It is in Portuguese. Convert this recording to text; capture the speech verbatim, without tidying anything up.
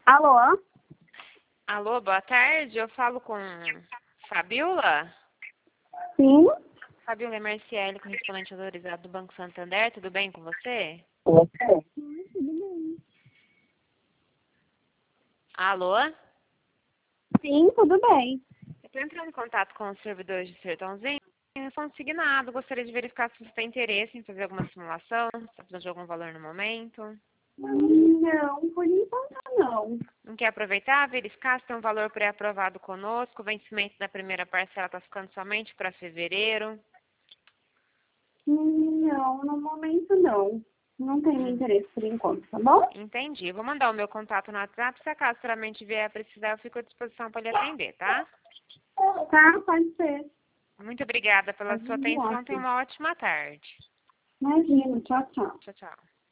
Alô? Alô, boa tarde. Eu falo com Fabiola. Sim? Fabiola é Marciele, correspondente autorizado do Banco Santander. Tudo bem com você? Você? Sim, tudo bem. Alô? Sim, tudo bem. Eu estou entrando em contato com os servidores de Sertãozinho. Consignado. Gostaria de verificar se você tem interesse em fazer alguma simulação, se está precisando de algum valor no momento. Hum, Não, por enquanto não. Não quer aproveitar, verificar se tem um valor pré-aprovado conosco. O vencimento da primeira parcela está ficando somente para fevereiro. Hum, Não, no momento não. Não tenho Hum. interesse por enquanto, tá bom? Entendi. Vou mandar o meu contato no WhatsApp. Se acaso futuramente vier a precisar, eu fico à disposição para lhe atender, tá? Tá, pode ser. Muito obrigada pela Pode sua enviar, atenção. Tenha sim. uma ótima tarde. Imagina, tchau, tchau. Tchau, tchau.